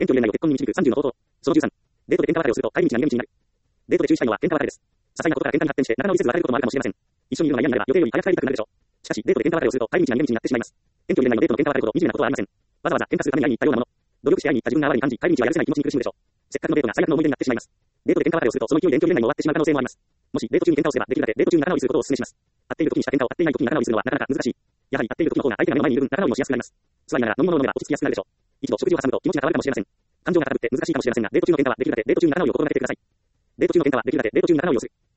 遠距離恋愛を結婚に導く30の方法。その13。デートで喧嘩別れをすると帰り道が逃げ道になる。デートで注意したいのは喧嘩別れです。些細なことから喧嘩に発展して仲直りせず別れることもあるかもしれません。一緒にいるのが嫌になれば予定より早く帰りたくなるでしょう。しかし、デートで喧嘩別れをすると帰り道が逃げ道になってしまいます。遠距離恋愛のデートの喧嘩別れほど惨めなことはありません。わざわざ喧嘩するために会いに行ったようなもの。努力して会いに行った自分が哀れに感じ、帰り道はやるせない気持ちに苦しむでしょう。せっかくのデートが最悪の思い出になってしまいます。デートで喧嘩別れをするとその勢いで遠距離恋愛も終わってしまう可能性もあります。もしデート中に喧嘩をすればできるだけデート中に仲直りすることをお勧めします。会っている時にした喧嘩を会っていない時に仲直りするのはなかなか難しい。やはり会っている時の方が相手が目の前にいる分仲直りもしやすくなります。辛いながら飲み物を飲めば落ち着きやすくなるでしょう。一度食事を挟むと気持ちが変わるかもしれません。感情が高ぶって難しいかもしれませんが、デート中の喧嘩はできるだけデート中に仲直りを心がけてください。デート中の喧嘩はできるだけデート中に仲直りをする。